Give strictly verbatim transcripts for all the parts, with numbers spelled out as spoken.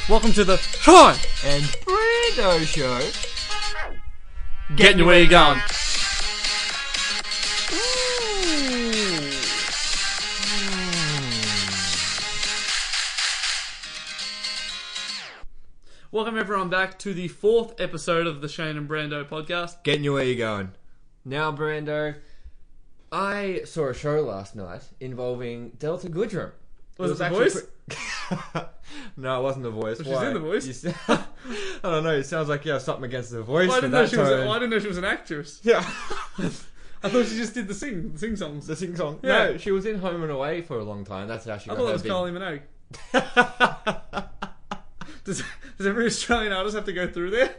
Welcome to the Troy and Brando Show. Getting you where you're going. Welcome everyone back to the fourth episode of the Shane and Brando podcast. Getting you where you're going. Now, Brando, I saw a show last night involving Delta Goodrum. Was it, it The Voice? Pre- no, it wasn't The Voice. She's Why? in The Voice. You s- I don't know. It sounds like you have something against The Voice. Well, I, for didn't know that she was a, tone. well, I didn't know she was an actress. Yeah. I thought she just did the sing, the sing songs. The sing song. Yeah. No, she was in Home and Away for a long time. That's how she I got thought her it was big... Kylie Minogue. Does, does every Australian artist have to go through there?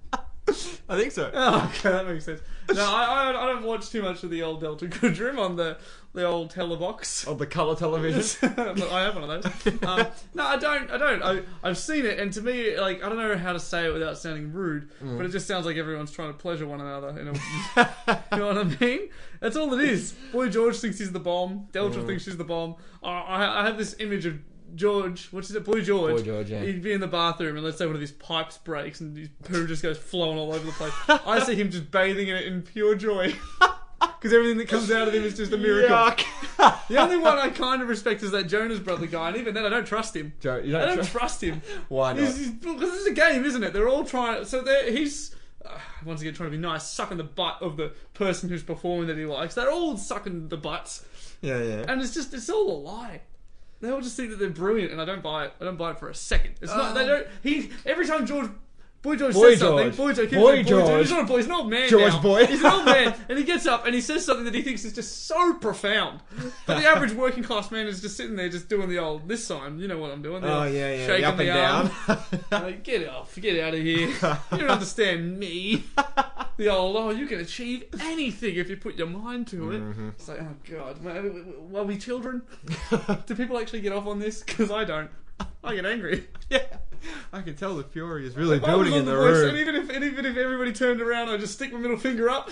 I think so. Oh, okay, that makes sense. No, I, I, I don't watch too much of the old Delta Goodrum on the the old telebox. Of the colour television. I have one of those. Um, no, I don't. I don't. I, I've seen it, and to me, like, I don't know how to say it without sounding rude, Mm. but it just sounds like everyone's trying to pleasure one another. You know, you know what I mean? That's all it is. Boy George thinks he's the bomb. Delta Mm. thinks she's the bomb. I, I, I have this image of George, what's his name? Boy George. Boy George, yeah. He'd be in the bathroom and let's say one of his pipes breaks and his poo just goes flowing all over the place. I see him just bathing in it in pure joy. Because everything that comes out of him is just a miracle. Yuck. The only one I kind of respect is that Jonas Brother guy, and even then I don't trust him. Joe, you I don't, don't tr- trust him. Why not? He's, he's, because this is a game, isn't it? They're all trying. So they're, he's uh, once again trying to be nice, sucking the butt of the person who's performing that he likes. They're all sucking the butts, Yeah, yeah. and it's just it's all a lie. They all just think that they're brilliant, and I don't buy it. I don't buy it for a second. It's not. They don't. He every time George. Boy George Boy says something. George. Boy George. keeps Boy saying George. He's not a boy. He's an old man George now. boy. He's an old man, and he gets up and he says something that he thinks is just so profound. But the average working class man is just sitting there, just doing the old this sign. You know what I'm doing? The Oh, old yeah, yeah. shaking The up the and arm. down. Like, get off, get out of here. You don't understand me. The old, oh, you can achieve anything if you put your mind to it. Mm-hmm. It's like, oh god, man, are we children? Do people actually get off on this? Because I don't. I get angry. Yeah. I can tell the fury is really If I was building on in the Voice, room. And even if and even if everybody turned around, I'd just stick my middle finger up.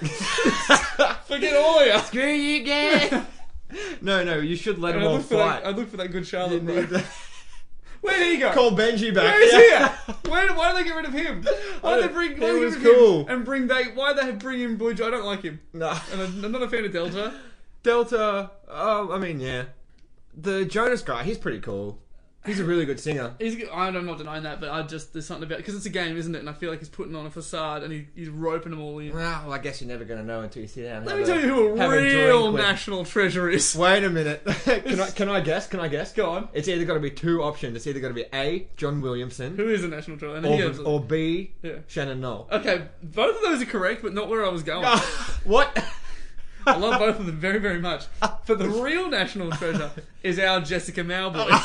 Forget all of you. Screw you, guys. No, no, you should let And them I'd all look, for that, fight. I'd look for that good You Charlotte, bro. need to- Where did he go? Call Benji back. Where is Yeah. he? Where, why did they get rid of him? Why did they bring? Why He did they was get rid of cool. him and bring they? Why did they bring in Boy George? I don't like him, No. and I'm I'm not a fan of Delta. Delta, oh, I mean, yeah. The Jonas guy, he's pretty cool. He's a really good singer. He's, I'm not denying that, but I just there's something about because it's a game, isn't it? And I feel like he's putting on a facade and he, he's roping them all in. Well, I guess you're never going to know until you sit down. and Let have me a- tell you who a have a real drink with- national treasure is. Wait a minute. can I can I guess? Can I guess? Go on. It's either got to be two options. It's either got to be A, John Williamson, Who is a national treasure? And he or, is, or B, yeah. Shannon Knoll. Okay, both of those are correct, but not where I was going. What? I love both of them very, very much. But the real national treasure is our Jessica Mauboy.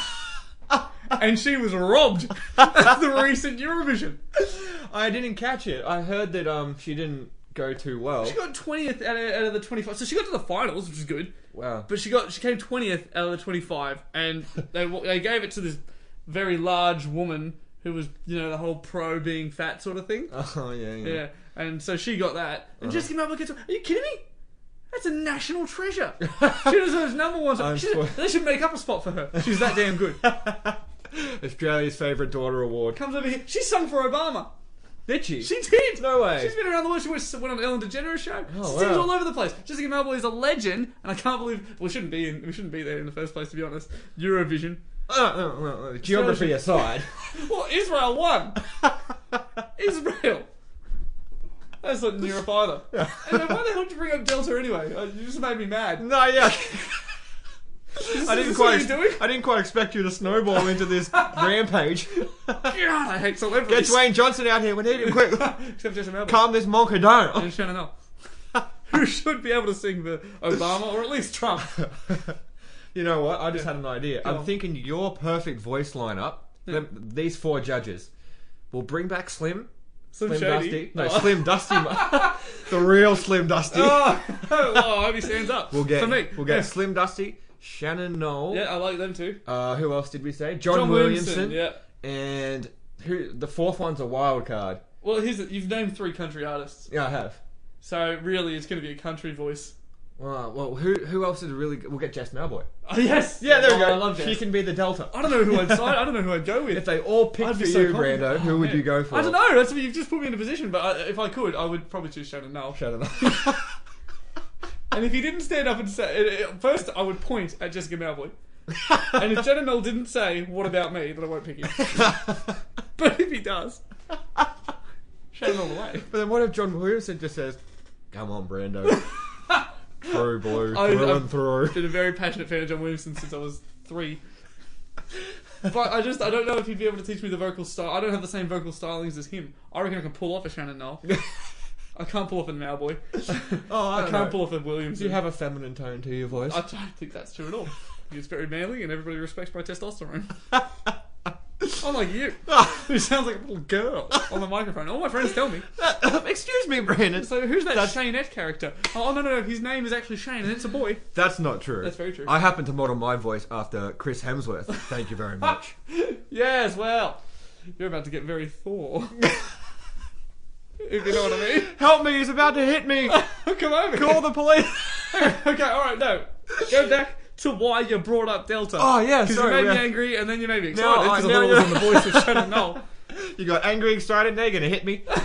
And she was robbed at the recent Eurovision. I didn't catch it. I heard that um she didn't go too well. She got twentieth out of, out of the twenty-five. So she got to the finals, which is good. Wow. But she got she came twentieth out of the twenty-five, and they they gave it to this very large woman who was, you know, the whole pro being fat sort of thing. Oh yeah, yeah. Yeah, and so she got that. And Jessica Mauboy gets. Are you kidding me? That's a national treasure. She deserves number one. I'm She, sure. they should make up a spot for her. She's that damn good. Australia's favourite daughter award. Comes over here. She sung for Obama. Did she? She did. No way. She's been around the world. She went went on Ellen DeGeneres show. Oh, she sings wow. all over the place. Jessica Mauboy is a legend, and I can't believe well, we shouldn't be in. We shouldn't be there in the first place, to be honest. Eurovision. Uh, uh, uh, uh, geography aside. Well, Israel won. Israel. That's not in Europe either. And then why the hell did you bring up Delta anyway? Uh, You just made me mad. No, yeah. Is I this didn't what quite. you're doing? I didn't quite expect you to snowball into this rampage. God, I hate celebrities. Get Dwayne Johnson out here. We need him quick. Except Jessica Mauboy. Calm this monkey down. And Shannon Knoll. Who should be able to sing the Obama or at least Trump. You know what? I just had an idea. Go I'm on. thinking your perfect voice lineup. them- these four judges. We'll bring back Slim. Slim, Slim Shady. Dusty. No, Oh. Slim Dusty. The real Slim Dusty. Oh, oh, I hope he stands up. We'll get. For me. We'll get Yeah. Slim Dusty, Shannon Knoll. Yeah, I like them too. Uh, who else did we say? John, John Williamson. Williamson, yeah. And who? The fourth one's a wild card. Well, here's the, you've named three country artists, Yeah, I have. so really it's going to be a country voice. Well, well, who who else is really good? We'll get Jess Malboy. Oh, yes! Yeah, there we Oh, go. I love Jess. She can be the Delta. I don't know who I'd sign. I don't know who I'd go with. If they all pick I'd for be so you, confident. Brando, who Oh, would man. you go for? I don't know. That's what you've just put me in a position. But I, if I could, I would probably choose Shannon Noel. Shut it And if he didn't stand up and say, first I would point at Jessica Malboy. And if Shannon Noel didn't say, "What about me?" then I won't pick him. But if he does, Shannon Noel away. But then what if John Williamson just says, "Come on, Brando, true blue, I- through I've and through." Been a very passionate fan of John Williamson since I was three. But I just I don't know if he'd be able to teach me the vocal style. I don't have the same vocal stylings as him. I reckon I can pull off a Shannon Noel. I can't pull off a Malboy. Oh, I, I don't can't know. pull off a Williamson. Do you have a feminine tone to your voice? I don't think that's true at all. It's very manly and everybody respects my testosterone. Unlike you, who sounds like a little girl on the microphone. All my friends tell me. Excuse me, Brandon. So who's that That's- Shaneette character? Oh no, no, no, his name is actually Shane and it's a boy. That's not true. That's very true. I happen to model my voice after Chris Hemsworth. Thank you very much. Yes, well, you're about to get very Thor. If you know what I mean. Help me! He's about to hit me. Come over. Call the police. Okay, alright, no. Go back to why you brought up Delta. Oh, yeah, Because you sorry, made yeah. me angry and then you made me Now excited I- because I now thought it was you're- in the voice of Shannon Noel. You got angry, excited. Now you're gonna hit me.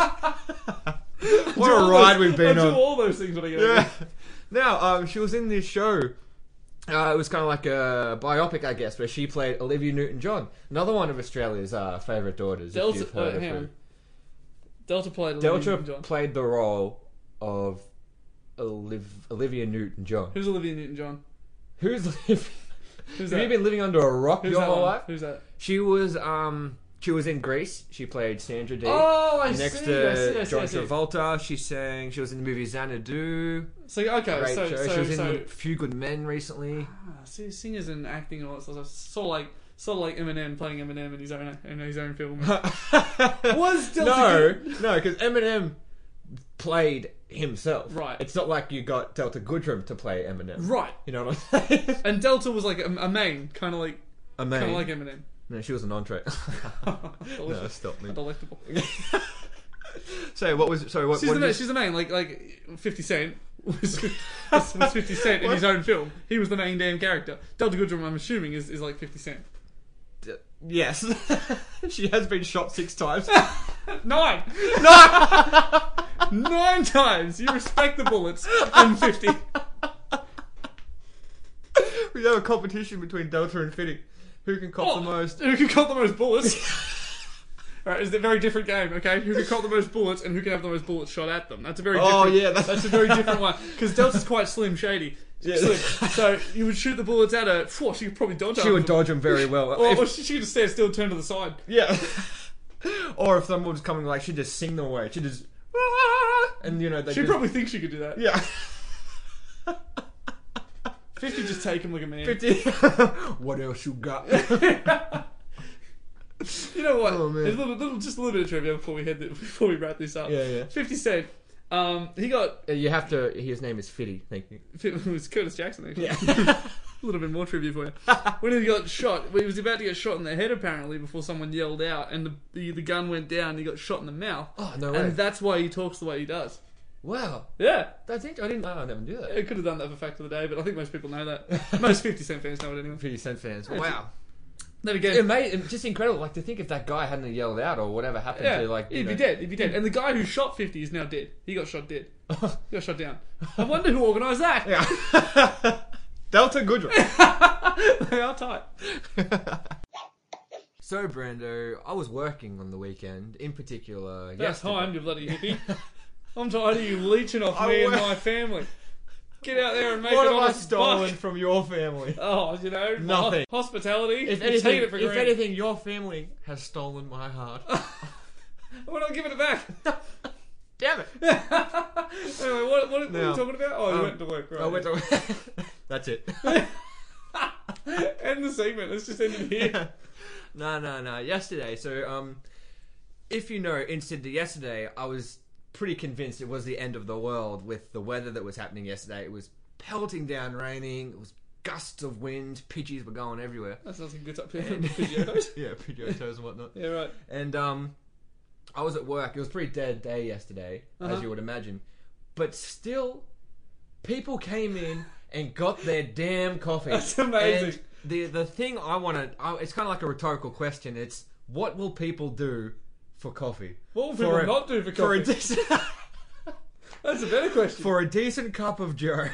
I What do a all ride those- we've been I do on. all those things when I get Yeah. angry. Now, um, she was in this show. Uh, it was kind of like a biopic, I guess, where she played Olivia Newton-John, another one of Australia's uh, favourite daughters. Delta, if you've heard uh, of hang her. on. Delta played Olivia Delta Newton-John. played the role of Oliv- Olivia Newton-John. Who's Olivia Newton-John? Who's Olivia? Who's Have that? you been living under a rock Who's your that whole one? life? Who's that? She was um she was in Grease. She played Sandra Dee. Oh, I Next see. to I see, I see, John I see. Travolta, she sang. She was in the movie Xanadu. So okay, Great so show. so she was in so A Few Good Men recently. ah, see, singers and acting and all that sort of stuff. Sort of like sort of like Eminem playing Eminem in his own in his own film. Was Delta no, Good- no, because Eminem played himself. Right. It's not like you got Delta Goodrum to play Eminem. Right. You know what I'm saying? And Delta was like a, a main, kind of like A kind of man. like Eminem. No, she was an entree. no, Delicious. stop me. Delectable. So what was? Sorry, what? She's what the did main, you- she's the main. Like like Fifty Cent was, was was Fifty Cent in his own film. He was the main damn character. Delta Goodrum, I'm assuming, is, is like Fifty Cent. Yes, she has been shot six times. Nine. Nine. Nine times. You respect the bullets in fifty. We have a competition between Delta and Fitty. Who can cop Oh, the most? Who can cop the most bullets? Alright, it's a very different game, okay? Who can cop the most bullets and who can have the most bullets shot at them? That's a very Oh, different, yeah, that's- that's a very different one. Because Delta's quite slim shady. Yeah. Slim. So you would shoot the bullets at her, phew, she could probably dodge She half would of them. dodge them very well. Or, If- or she, she could just stand still, turn to the side. yeah. Or if someone was coming, like she'd just sing them away. She'd just, and you know they She just, probably thinks she could do that. yeah. fifty just take him like a man. Fifty. What else you got? You know what? Oh, man. There's a little, little, just a little bit of trivia before we head the, before we wrap this up. Yeah, yeah. Fifty Cent, um, he got You have to. His name is Fitty. Thank you. it was Curtis Jackson actually. Yeah. A little bit more trivia for you. When he got shot, when he was about to get shot in the head apparently before someone yelled out, and the the, the gun went down. and He got shot in the mouth, Oh no way! and that's why he talks the way he does. Wow. Yeah, That's it. I didn't. I never knew that. I could have done that for fact of the day, but I think most people know that. Most Fifty Cent fans know it anyway. Fifty Cent fans. Yeah, Wow. Then It again, made it just incredible. Like to think if that guy hadn't yelled out or whatever happened yeah, to like. You he'd know, be dead. He'd be dead. And the guy who shot Fifty is now dead. He got shot dead. He got shot down. I wonder who organised that. Yeah. Delta Goodrum. They are tight. So Brando, I was working on the weekend, in particular. That's yesterday. time, you bloody hippie. I'm tired of you leeching off I me and wo- my family. Get out there and make What an have I honest stolen buck. from your family? Oh, you know, Nothing. ho- hospitality. If you take anything, it for if granted. anything, your family has stolen my heart. We're not giving it back. Damn it! Anyway, what, what, what are Now, you talking about? Oh, you um, went to work, right? I went to. That's it. End the segment. Let's just end it here. no, no, no. Yesterday, so um, if you know, in Sydney yesterday, I was pretty convinced it was the end of the world with the weather that was happening yesterday. It was pelting down, raining. It was gusts of wind. Pidgeys were going everywhere. That sounds like a good up Pidgeotos. yeah, Pidgeotos and whatnot. Yeah, right. And um, I was at work. It was a pretty dead day yesterday, Uh-huh. as you would imagine. But still, People came in and got their damn coffee. That's amazing. And the the thing I want to, it's kind of like a rhetorical question. It's what will people do for coffee? What will people For a- not do for For a coffee? decent, That's a better question. for a decent cup of Joe.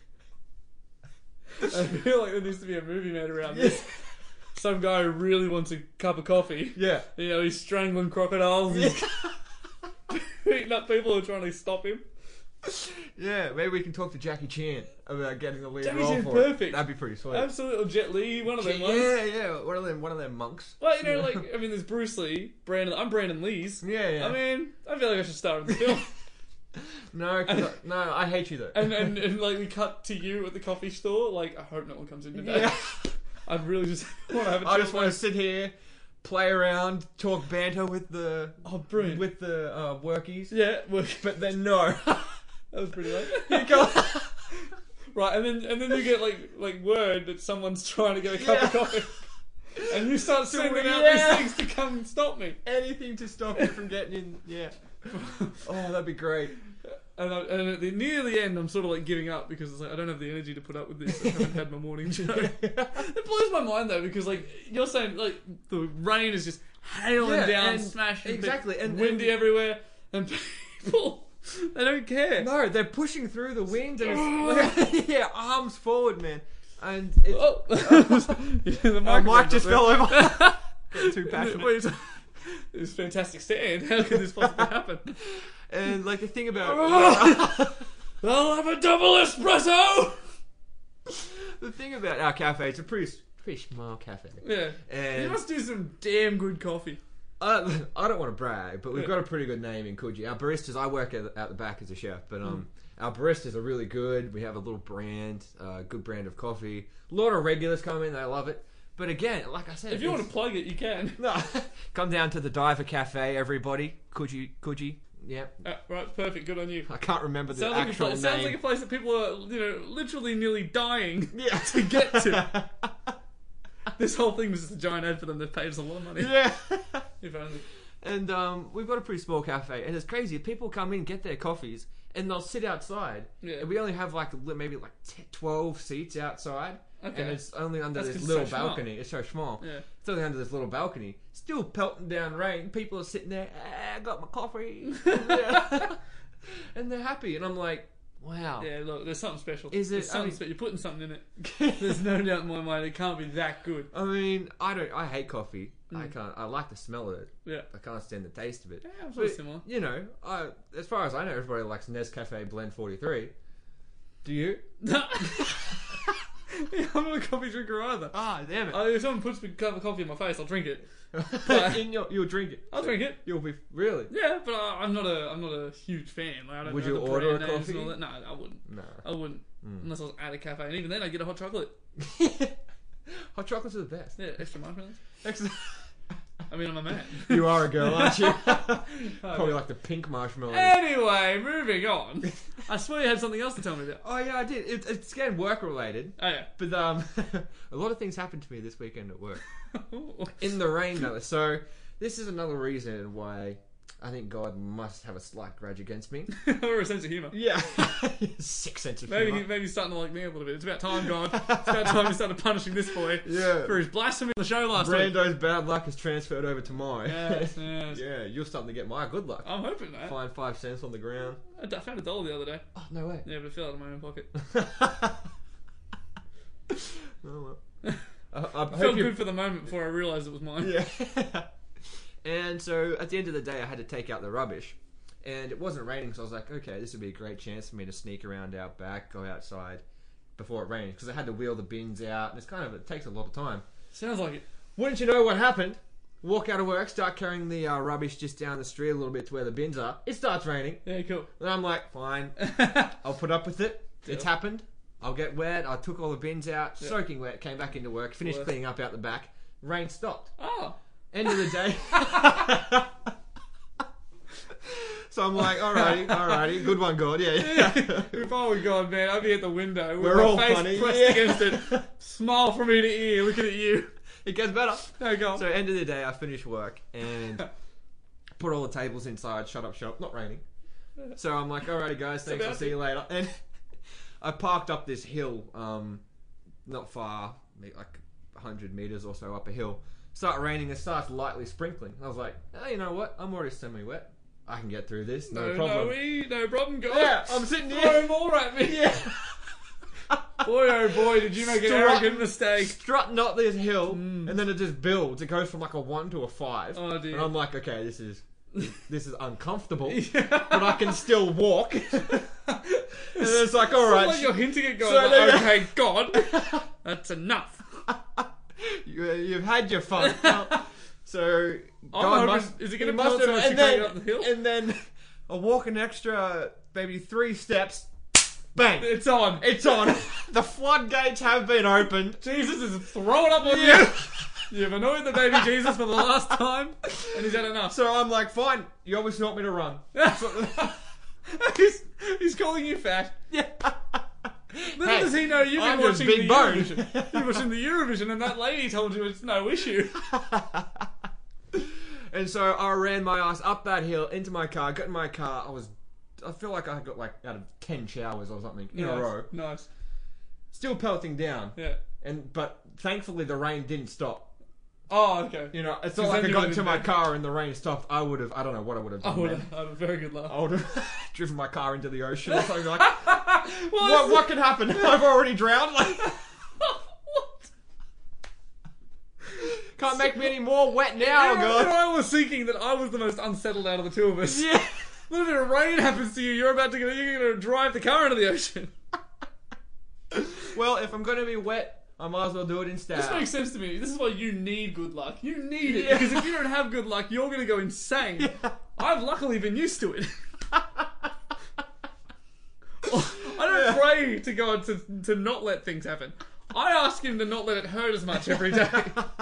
I feel like there needs to be a movie made around this. Some guy who really wants a cup of coffee. Yeah. You know, he's strangling crocodiles. And he's beating up people who are trying to stop him. Yeah, maybe we can talk to Jackie Chan about getting the lead Jackie role Chan's for perfect. it. That'd be pretty sweet. Absolutely. Jet Li, one of them ones. Yeah, yeah. One of them, one of them monks. Well, you know, like, I mean, there's Bruce Lee, Brandon. I'm Brandon Lee's. Yeah, yeah. I mean, I feel like I should star in the film. No, 'cause I, no, I hate you though. and, and and like we cut to you at the coffee store. Like, I hope no one comes in today. Yeah. I'd really just want to have a I chill just want to place. sit here, play around, talk banter with the Oh, brilliant. with the uh, workies. Yeah, well, But then no. that was pretty late. You go. Right, and then and then you get like like word that someone's trying to get a cup of Yeah. coffee, and you start So, sending out yeah. these things to come and stop me. Anything to stop you from getting in. Yeah. Oh, that'd be great. And, I, and at the, near the end, I'm sort of like giving up because it's like I don't have the energy to put up with this. I haven't had my morning show. It blows my mind though because like you're saying, like the rain is just hailing Yeah, down, and- smashing, exactly, people, and- windy and- everywhere, and people they don't care. No, they're pushing through the wind and it's, yeah, arms forward, man. And it's, Oh, yeah, the my mic microphone's just up fell there. over. Getting too passionate. Wait, it was fantastic stand. How could this possibly happen? And like the thing about I'll have a double espresso. the thing about our cafe, it's a pretty pretty small cafe. Yeah, And you must do some damn good coffee. I, I don't want to brag, but we've Yeah. got a pretty good name in Coogee. Our baristas, I work at, at the back as a chef, but um, Hmm. our baristas are really good. We have a little brand, uh, good brand of coffee. A lot of regulars come in, they love it. But again, like I said, If you want it's- to plug it, you can. no, come down to the Diver Cafe, everybody. Coogee, Coogee, yeah. Uh, right, perfect. Good on you. I can't remember the Sounds like, a actual place, name. sounds like a place that people are, you know, literally nearly dying yeah. to get to. This whole thing was just a giant ad for them that paid us a lot of money. yeah. If only. And um, we've got a pretty small cafe, and it's crazy. People come in, get their coffees, and they'll sit outside. Yeah. And we only have like li- maybe like ten, twelve seats outside, Okay. and it's only under That's this 'cause it's little so small. balcony. It's so small. Yeah. It's only under this little balcony. Still pelting down rain. People are sitting there. Ah, I got my coffee, Yeah. and they're happy. And I'm like, wow. Yeah, look, there's something special. Is it- There's something I mean- special. You're putting something in it. There's no doubt in my mind it can't be that good. I mean, I don't. I hate coffee. I Mm. can't. I like the smell of it. Yeah. I can't stand the taste of it. Yeah, I'm sort of But, similar. you know, I, as far as I know, everybody likes Nescafe Blend forty-three. Do you? Yeah, I'm not a coffee drinker either. Ah, damn it. Uh, if someone puts a cup of coffee in my face, I'll drink it. but- In your, you'll drink it. I'll drink it. You'll be really. Yeah, but I, I'm not a I'm not a huge fan. Like, I don't Would know you the order brand a names and coffee? all that. No, I wouldn't. No. I wouldn't Mm. unless I was at a cafe, and even then, I get a hot chocolate. Hot chocolates are the best. Yeah, extra marshmallows. Excellent. I mean, I'm a man. You are a girl, aren't you? Oh, Probably yeah. like the pink marshmallow. Anyway, moving on. I swear you had something else to tell me about. Oh yeah, I did. It, it's again work related, Oh yeah. but um, a lot of things happened to me this weekend at work. In the rain, though. So this is another reason why I think God must have a slight grudge against me. or a sense of humour. Yeah, sick sense of Maybe, humor. maybe he's starting to like me a little bit. It's about time, God. It's about time you started punishing this boy Yeah. for his blasphemy on the show last week. Brando's bad luck has transferred over to mine. Yes, yes. Yeah, you're starting to get my good luck. I'm hoping that. Find five cents on the ground. I d- I found a dollar the other day. Oh no way. Yeah, but it fell out of my own pocket. Oh well. I, I It hope felt you. good for the moment before I realised it was mine. Yeah. And so at the end of the day, I had to take out the rubbish, and it wasn't raining, so I was like, okay, this would be a great chance for me to sneak around out back, go outside before it rains, because I had to wheel the bins out, and it's kind of it takes a lot of time. Sounds like it. Wouldn't you know what happened? Walk out of work, start carrying the uh, rubbish just down the street a little bit to where the bins are. It starts raining, Yeah, cool. and I'm like, fine, I'll put up with it. It's Yeah. happened. I'll get wet. I took all the bins out, Yeah. soaking wet. Came back into work, finished Worth. cleaning up out the back. Rain stopped. Oh. End of the day. So I'm like, alrighty, alrighty, good one, God. Yeah, yeah. If I were God, man, I'd be at the window with We're my all face funny, pressed yeah. against it. Smile from ear to ear, looking at you. It gets better. No, go on. So end of the day, I finish work and put all the tables inside. Shut up shop. Not raining. So I'm like, alrighty, guys, thanks. I'll about see you later. And I parked up this hill, um, not far, maybe like a hundred meters or so up a hill. Start raining, it starts lightly sprinkling. I was like, oh, you know what? I'm already semi-wet. I can get through this, no, No, problem. no, no problem, guys. Yeah, I'm sitting Throw here. more at me. Yeah. Boy, oh boy, did you make an Strut- arrogant mistake. Strutting up this hill, and then it just builds. It goes from like a one to a five. Oh, dear. And I'm like, okay, this is this is uncomfortable, Yeah. but I can still walk. And it's like, all It's right, like you're hinting at God. So like, then- okay, God, that's enough. you, you've had your fun. Now, so I'm God hoping- must, is it he gonna must melt so have- much and you can't then, get up the hill? And then I walk an extra maybe three steps. Bang! It's on. It's on. The floodgates have been opened. Jesus is throwing up on Yeah. you. You've annoyed the baby Jesus for the last time, and he's had enough. So I'm like, fine. You obviously want me to run. he's, he's calling you fat. Yeah. Little Hey, does he know you've been I'm just watching big the bone. Eurovision. You're watching the Eurovision, and that lady told you it's no issue. And so I ran my ass up that hill into my car. Got in my car. I was, I feel like I got like out of ten showers or something in nice. a row. Nice. Still pelting down. Yeah. And but thankfully the rain didn't stop. Oh, okay. You know, it's Because not like then I you got would've into my been- car and the rain stopped. I would have, I don't know what I would have I done. would then. have had a very good laugh. I would have driven my car into the ocean or something like. well, what, what could happen? I've already drowned. Like, what? can't make me any more wet now, You know, you know, God. I was thinking that I was the most unsettled out of the two of us. Yeah. What if a rain happens to you? You're about to go. You're going to drive the car into the ocean. Well, if I'm going to be wet, I might as well do it in style. This makes sense to me. This is why you need good luck. You need it Yeah. because if you don't have good luck, you're going to go insane. Yeah. I've luckily been used to it. I don't Yeah. pray to God to to not let things happen. I ask Him to not let it hurt as much every day.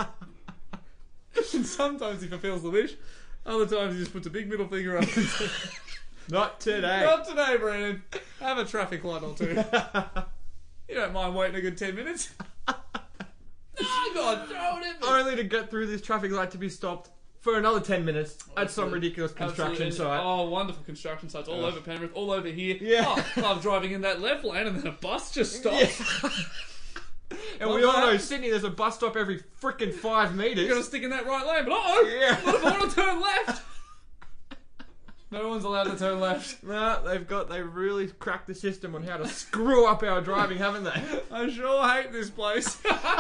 And sometimes He fulfills the wish. Other times He just puts a big middle finger up and says, Not today. "Not today, Brandon. Have a traffic light or two. You don't mind waiting a good ten minutes." Oh God, throw it at me. Only to get through this traffic light to be stopped for another ten minutes at some Absolutely. ridiculous construction Absolutely. site. Oh, wonderful construction sites all Ugh. over Penrith, all over here. Yeah. Oh, I'm driving in that left lane and then a bus just stops. And Well, we all know that- Sydney, there's a bus stop every freaking five You're metres. gonna stick in that right lane, but uh-oh! Yeah. What if I want to turn left? No one's allowed to turn left. Nah, they've got, they really cracked the system on how to screw up our driving, haven't they? I sure hate this place.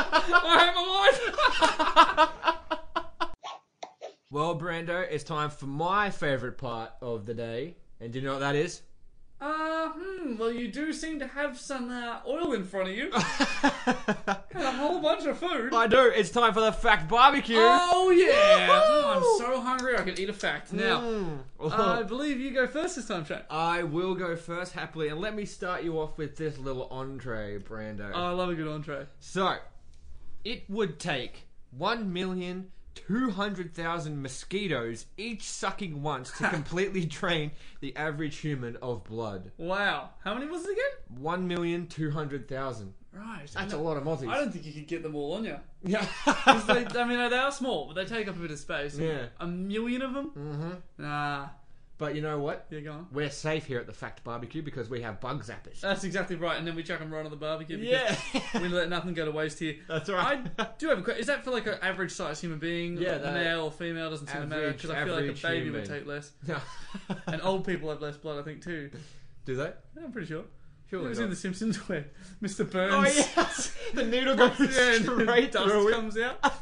I hate my life. Well, Brando, it's time for my favourite part of the day. And do you know what that is? Uh, hmm, well, you do seem to have some uh, oil in front of you. And a whole bunch of food. I do. It's time for the Fact Barbecue. Oh, yeah. Woohoo! Oh, I'm so hungry I could eat a fact. Now, Mm. uh, I believe you go first this time, Shane. I will go first happily, and let me start you off with this little entree, Brando. Oh, I love a good entree. So, it would take one million two hundred thousand mosquitoes, each sucking once, to completely drain the average human of blood. Wow. How many was it again? one million two hundred thousand. Right. That's I a don't- lot of Aussies. I don't think you could get them all on you. Yeah. 'Cause they, I mean, they are small, but they take up a bit of space. Yeah. A million of them? hmm Nah. But you know what? Yeah, go on. We're safe here at the Fact Barbecue because we have bug zappers. That's exactly right. And then we chuck them right on the barbecue. because Yeah. We let nothing go to waste here. That's I right. do have a question. Is that for like an average size human being? Yeah, Like that- male or female doesn't seem to matter. Average- Because I feel like a average baby would human. take less. No. And old people have less blood, I think, too. Do they? Yeah, I'm pretty sure. Surely It was not. in The Simpsons where Mister Burns. Oh yeah, the needle goes Yeah, and straight dust through it. comes out.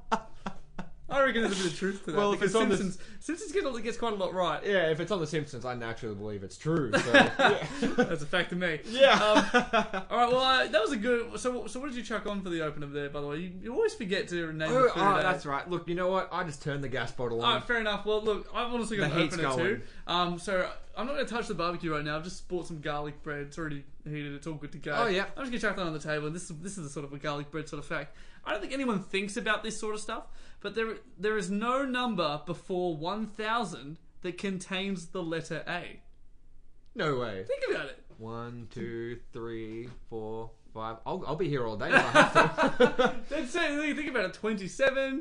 I reckon there's a bit of truth to that. Well, if because it's on the- Simpsons, Simpsons get, gets quite a lot right. Yeah, if it's on The Simpsons, I naturally believe it's true. So, yeah. That's a fact to me. Yeah. Um, all right. Well, uh, that was a good. So, so what did you chuck on for the opener there? By the way, you, you always forget to name oh, the food. oh, eh? that's right. Look, you know what? I just turned the gas bottle All on. right, fair enough. Well, look, I've honestly got The an heat's opener going. too. Um, so I'm not going to touch the barbecue right now. I've just bought some garlic bread. It's already heated. It's all good to go. Oh, yeah. I'm just going to chuck that on the table. And this is this is a sort of a garlic bread sort of fact. I don't think anyone thinks about this sort of stuff, but there there is no number before one thousand that contains the letter A. No way. Think about it. One, two, three, four, five. I'll, I'll be here all day if I have to. That's it. Think about it. twenty-seven.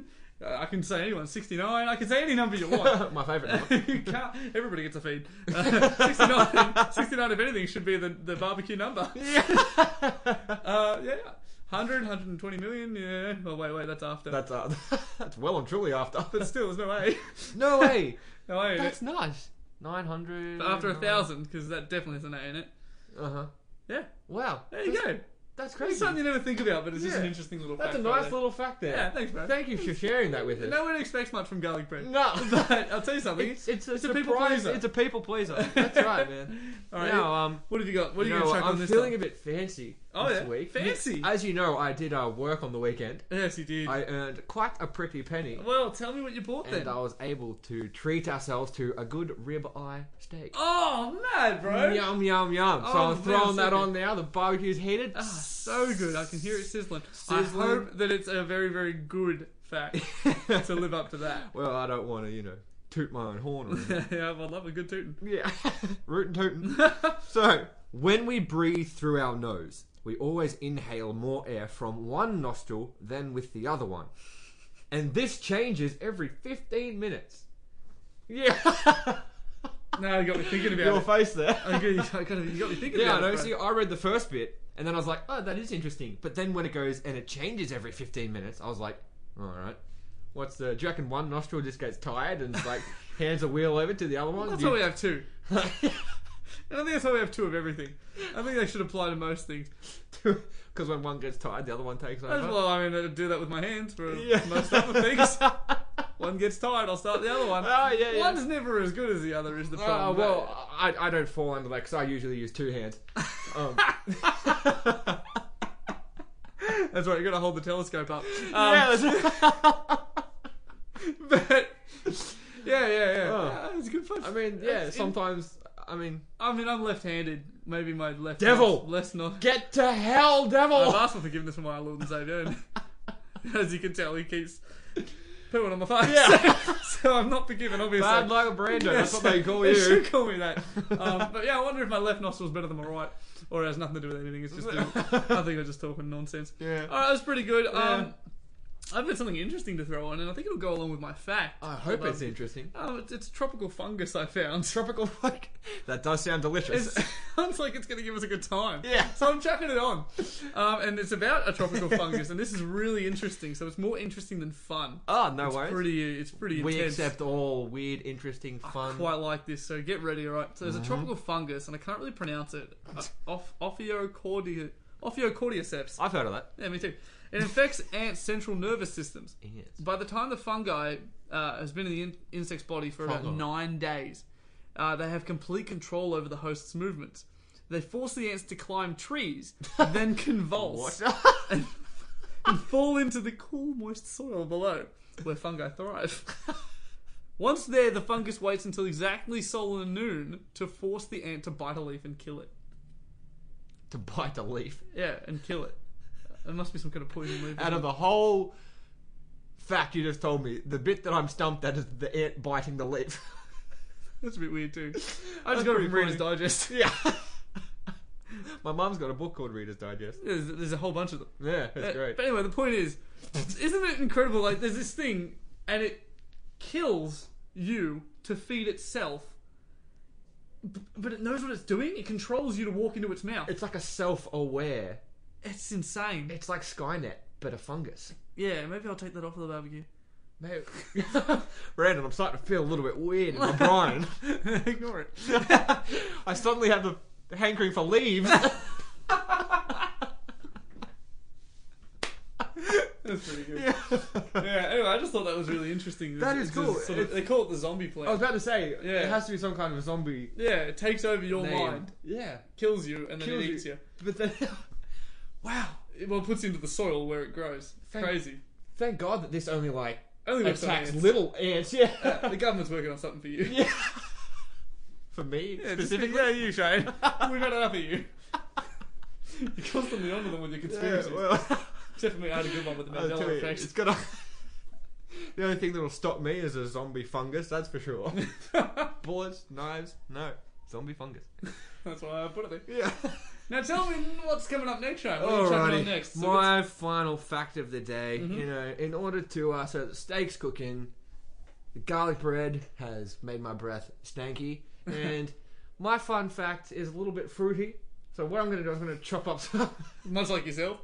Uh, I can say anyone. sixty-nine. I can say any number you want. My favourite number. You can't, everybody gets a feed. Uh, sixty-nine, sixty-nine, if anything, should be the, the barbecue number. Yeah. Uh, yeah. one hundred, one hundred twenty million, yeah. Oh, wait, wait, that's after. That's uh, that's well and truly after. But still, there's no way. No way. No way. That's nice. Nine hundred. But after a thousand, because that definitely has an A in it. Uh huh. Yeah. Wow. There you go. That's It's crazy. something you never think about, but it's just Yeah. an interesting little That's fact. a right nice there. little fact there. Yeah, thanks, bro. Thank you for sharing that with us. No one expects much from garlic bread. No. But I'll tell you something. It's, it's, a, It's a people surprise- pleaser. It's a people pleaser. That's right, man. All right. Now, um, What have you got? What are you, you going know, to chuck I'm on this feeling time? a bit fancy Oh, this yeah? week. Fancy? As you know, I did uh, work on the weekend. Yes, you did. I earned quite a pretty penny. Well, tell me what you bought then. And I was able to treat ourselves to a good ribeye steak. Oh, mad, bro. Yum, yum, yum. So Oh, I'm throwing man, that so on now. The barbecue's heated. Ah, so good. I can hear it sizzling. Sizzling. I hope that it's a very, very good fact to live up to that. Well, I don't want to, you know, toot my own horn. Or anything. Yeah, I love a good tootin'. Yeah. Rootin' tootin'. So, when we breathe through our nose, we always inhale more air from one nostril than with the other one. And this changes every fifteen minutes. Yeah. Now you got me thinking about Your it. face there. I got, you, I got, you got me thinking Yeah, I about know. it. bro. See, I read the first bit, and then I was like, oh, that is interesting. But then when it goes and it changes every fifteen minutes, I was like, all right. What's the... Do you reckon one nostril just gets tired and it's like hands a wheel over to the other one? That's You- why we have two. I don't think that's why we have two of everything. I think they should apply to most things. Because when one gets tired, the other one takes over. Well, I mean, I do that with my hands for Yeah. most other things. One gets tired, I'll start the other one. Oh, yeah, yeah. One's never as good as the other is the Oh, problem. well, I, I don't fall under that because I usually use two hands. Um, That's right, you got to hold the telescope up. Um, yeah, that's- but yeah, yeah, yeah. Oh. yeah it's good fun. I mean, yeah, It's in- sometimes, I mean, I mean, I'm left-handed. Maybe my left. Devil! Less not. get to hell, devil! I've asked for forgiveness from my Lord and Savior, and as you can tell, he keeps pooing on my face. Yeah. So I'm not forgiven, obviously. Bad like a Brando, that's what they call They you. should call me that. Um, but yeah, I wonder if my left nostril's better than my right, or it has nothing to do with anything. It's just, I think I'm just talking nonsense. Yeah. All right, that's pretty good. Yeah. Um, I've got something interesting to throw on, and I think it'll go along with my fact. I hope Although- it's interesting. Oh, it's, it's a tropical fungus I found. Tropical like that does sound delicious. It sounds like it's going to give us a good time. Yeah. So I'm chucking it on. Um, and it's about a tropical fungus, and this is really interesting. So it's more interesting than fun. Oh, no It's worries. pretty, it's pretty we intense. accept all weird, interesting, I fun. quite like this, so get ready, alright? So there's Mm-hmm. a tropical fungus, and I can't really pronounce it. Uh, Oph- Ophiocordia, Ophiocordyceps. I've heard of that. Yeah, me too. It infects ants' central nervous systems. Yes. By the time the fungi uh, has been in the in- insect's body for about Fungi. nine days, uh, they have complete control over the host's movements. They force the ants to climb trees, then convulse, and, and fall into the cool, moist soil below, where fungi thrive. Once there, the fungus waits until exactly solar noon to force the ant to bite a leaf and kill it. To bite a leaf. Yeah, and kill it. There must be some kind of poison leaf. Out of the whole fact you just told me, the bit that I'm stumped at is the ant biting the leaf. That's a bit weird too. I That's just got it pretty from Reader's funny. Digest. Yeah. My mum's got a book called Reader's Digest. There's, there's a whole bunch of them. Yeah, that's Uh, great. But anyway, the point is, isn't it incredible? Like, there's this thing, and it kills you to feed itself, b- but it knows what it's doing. It controls you to walk into its mouth. It's like a self-aware. It's insane. It's like Skynet, but a fungus. Yeah, maybe I'll take that off of the barbecue. Maybe. Brandon, I'm starting to feel a little bit weird in my brain. Ignore it. I suddenly have the hankering for leaves. That's pretty good. Yeah. Yeah. Anyway, I just thought that was really interesting. That It's is just cool. sort of- It's- they call it the zombie plant. I was about to say, Yeah. it has to be some kind of a zombie Yeah, it takes over your name. mind, Yeah. kills you, and then Kills it you. eats you. But then, wow. It, well, it puts you into the soil where it grows. It's Thank- crazy. Thank God that this only like Only works on attacks ants. little ants. Yeah. Uh, the government's working on something for you. Yeah. For me Yeah, just- specifically. yeah, you, Shane. We've had enough of you. You're constantly onto them with your conspiracies. Yeah, well, Except for me, I had a good one with the I'll tell Mandela you, effect. it's gonna. The only thing that'll stop me is a zombie fungus. That's for sure. Bullets, knives, no. Zombie fungus. That's why I put it there. Yeah. Now tell me what's coming up next, Shane. What are you chucking on Alrighty, next? So my final fact of the day. Mhm. You know, in order to uh, so the steak's cooking, the garlic bread has made my breath stanky, and my fun fact is a little bit fruity. So what I'm going to do, I'm going to chop up some. much like yourself.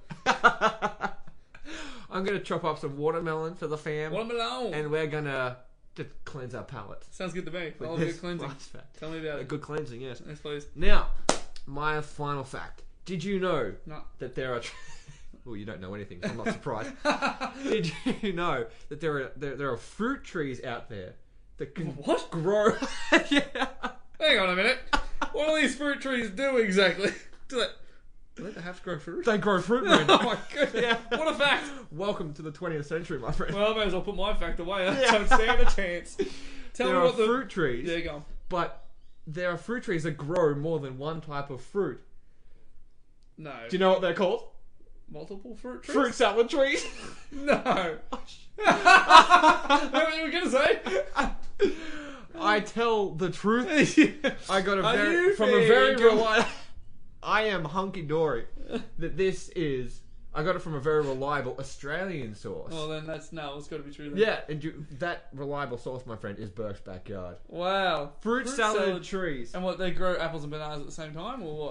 I'm going to chop up some watermelon for the fam, Watermelon. and we're going to just cleanse our palate. Sounds good to me. with I'll be a this cleansing. last fact. Tell me about A it. good cleansing, yes. Yes, please. Now, my final fact. Did you know No. that there are... Well, you don't know anything, so I'm not surprised. Did you know that there are there, there are fruit trees out there that can What? grow? Yeah. Hang on a minute. What do these fruit trees do exactly? Do they, do they perhaps grow fruit? They grow fruit, man. Oh my goodness. Yeah. What a fact. Welcome to the twentieth century, my friend. Well, I may as well put my fact away. I Yeah. don't stand a chance. Tell there me are what the... fruit trees, There you go. but there are fruit trees that grow more than one type of fruit. No. Do you know what they're called? Multiple fruit trees? Fruit salad trees. No. Is that what you were going to say? I tell the truth. I got a Are very you from a very vegan? reliable. I am hunky dory. That this is. I got it from a very reliable Australian source. Well, then that's... No, it's got to be true then. Yeah, and you, that reliable source, my friend, is Burke's Backyard. Wow. Fruit, salad, trees. And what, they grow apples and bananas at the same time, or what?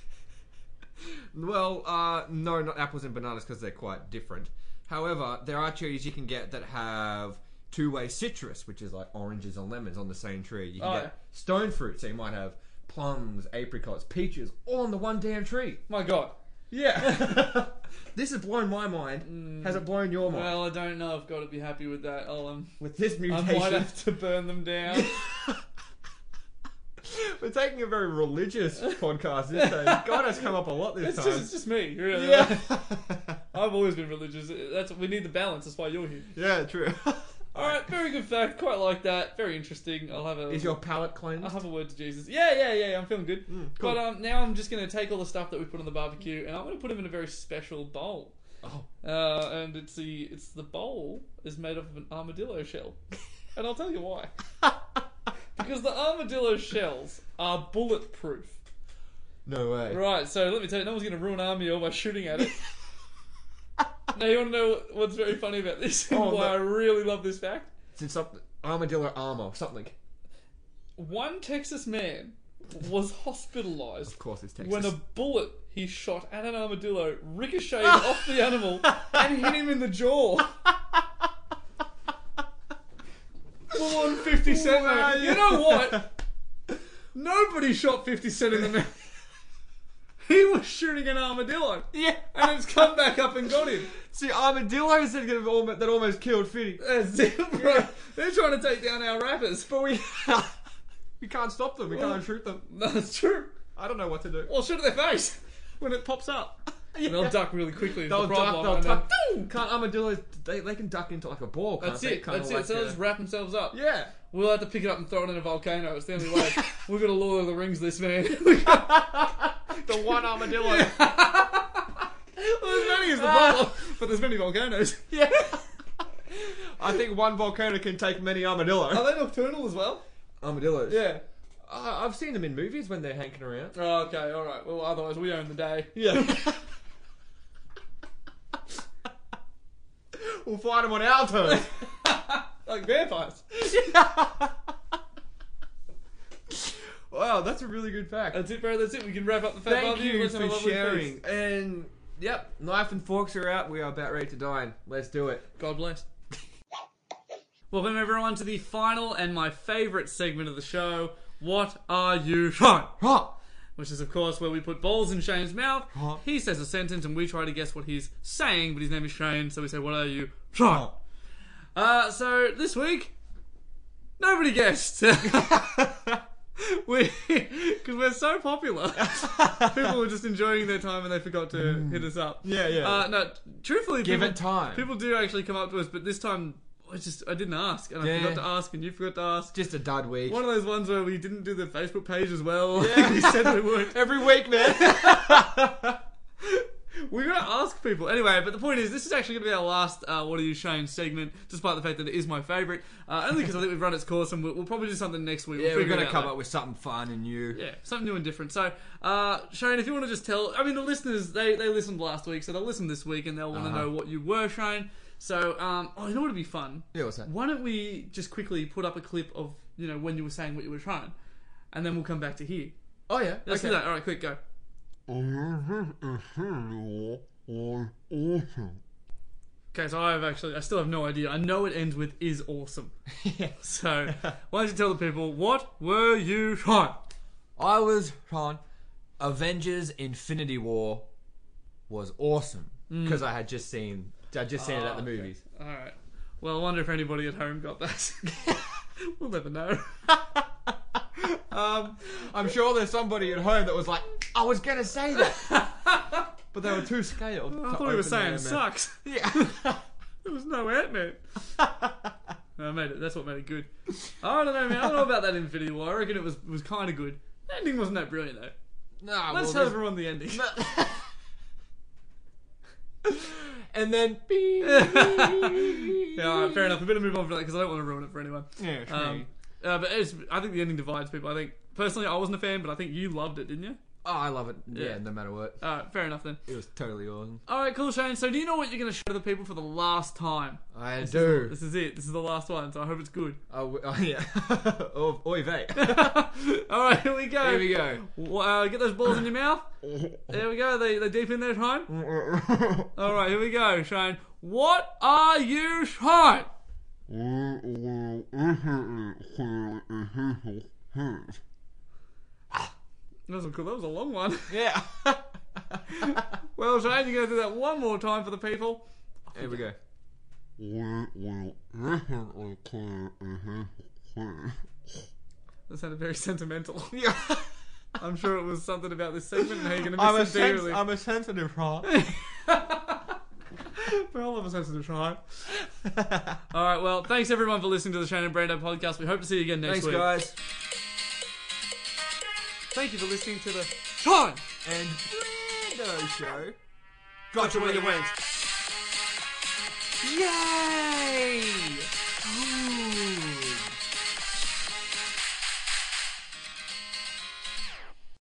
Well, uh, no, not apples and bananas because they're quite different. However, there are trees you can get that have two-way citrus, which is like oranges and lemons on the same tree. You can Oh, get yeah. stone fruit, so you might have plums, apricots, peaches, all on the one damn tree. My God. Yeah. This has blown my mind. Has it blown your mind? Well, I don't know if God would be happy with that. I'll, um, With this I mutation, might have to burn them down. we're taking a very religious podcast this day. God has come up a lot this It's time. just, it's just me, really. Yeah. I've always been religious. That's we need the balance. That's why you're here. Yeah, true. All right, very good fact. Quite like that. Very interesting. I'll have a. Is your palate cleansed? I'll have a word to Jesus. Yeah, yeah, yeah. I'm feeling good. Mm, cool. But um, now I'm just going to take all the stuff that we put on the barbecue and I'm going to put them in a very special bowl. Oh. Uh, and it's the it's the bowl is made up of an armadillo shell, and I'll tell you why. Because the armadillo shells are bulletproof. No way. Right. So let me tell you, no one's going to ruin armadillo by shooting at it. Now you want to know what's very funny about this and Oh, why no. I really love this fact? It's something armadillo armor, something. One Texas man was hospitalized Of course, it's Texas. when a bullet he shot at an armadillo ricocheted off the animal and hit him in the jaw. Full on fifty Cent. Wow. mate. You know what? Nobody shot fifty Cent in the mouth. He was shooting an armadillo. Yeah. And it's come back up and got him. See, armadillos that have almost, that almost killed Fitty. That's it, bro. They're trying to take down our rappers. But we we can't stop them. We Well- can't shoot them. No, that's true. I don't know what to do. Well, shoot at their face when it pops up. And they'll duck really quickly. Is They'll the duck. problem. They'll and duck. then- Can't armadillos? They, they can duck into like a ball. Can't That's they? it. Kinda That's like it. So they'll a- just wrap themselves up. Yeah. We'll have to pick it up and throw it in a volcano. It's the only way. We've got to Lord of the Rings this man. We got- The one armadillo. well, there's many is the problem, but there's many volcanoes. Yeah. I think one volcano can take many armadillos. Are they nocturnal as well? Armadillos. Yeah. Uh, I've seen them in movies when they're hanking around. Oh, okay, all right. Well, otherwise we own the day. Yeah. We'll fight them on our terms. Like vampires. Wow, that's a really good fact. That's it, bro. That's it. We can wrap up the fat Thank barbecue. you Let's have a for lovely sharing. feast. And yep, knife and forks are out. We are about ready to dine. Let's do it. God bless. Welcome everyone to the final and my favourite segment of the show. What are you trying? Which is of course where we put balls in Shane's mouth. Huh? He says a sentence and we try to guess what he's saying, but his name is Shane, so we say, what are you trying? Uh, so this week, nobody guessed. we, because we're so popular. People were just enjoying their time and they forgot to hit us up. Yeah, yeah. Uh, no, truthfully, Give people, it time. People do actually come up to us, but this time I just I didn't ask, and I Yeah. forgot to ask, and you forgot to ask. Just a dud week. One of those ones where we didn't do the Facebook page as well. Yeah. We said we would. Every week, man. We're going to ask people. Anyway, but the point is, this is actually going to be our last uh, What Are You Shane segment, despite the fact that it is my favourite. Uh, only because I think we've run its course and we'll, we'll probably do something next week. Yeah, we'll we're figure going it to out come later. up with something fun and new. Yeah, something new and different. So, uh, Shane, if you want to just tell... I mean, the listeners, they, they listened last week, so they'll listen this week and they'll want to Uh-huh. know what you were, Shane. So, um, oh, you know what would be fun? Yeah, what's that? Why don't we just quickly put up a clip of, you know, when you were saying what you were trying, and then we'll come back to here. Oh, yeah. Let's okay. do that. All right, quick, go. Okay, so I have actually, I still have no idea. I know it ends with "is awesome." Yeah. So, why don't you tell the people, what were you trying? I was trying. Avengers Infinity War was awesome. Because I had just seen... I'd just seen it at the Oh, okay. movies. All right. Well, I wonder if anybody at home got that. We'll never know. Um, I'm sure there's somebody at home that was like, I was going to say that. But they were too scared. I thought he was saying sucks. Yeah. There was no Ant-Man. No, I made it. That's what made it good. I don't know, man. I don't know about that Infinity War. I reckon it was was kind of good. The ending wasn't that brilliant, though. No, Let's well, tell there's- everyone the ending. And then... Yeah, all right, fair enough. We better move on from that because I don't want to ruin it for anyone. Yeah, sure. Um, uh, but it's, I think the ending divides people. I think personally, I wasn't a fan, but I think you loved it, didn't you? Oh, I love it. Yeah, Yeah. no matter what. All right, fair enough then. It was totally awesome. All right, cool, Shane. So, do you know what you're going to show to the people for the last time? I This do. Is, this is it. This is the last one. So I hope it's good. Oh, oh yeah. oh, oy vey. All right, here we go. Here we go. W- Uh, get those balls in your mouth. There we go. They they deep in there, Shane. All right, here we go, Shane. What are you trying? That was a cool. That was a long one. Yeah. Well, Shane, you're going to do that one more time for the people. Here we go. That sounded very sentimental. Yeah. I'm sure it was something about this segment and how you're going to I'm a, miss it sens- dearly. I'm a sensitive heart. We're all of a sensitive try. All right, well, thanks everyone for listening to the Shane and Brando podcast. We hope to see you again next Thanks, week. guys. Thank you for listening to the Shine And Brando Show. Gotcha Where You Went. Yay!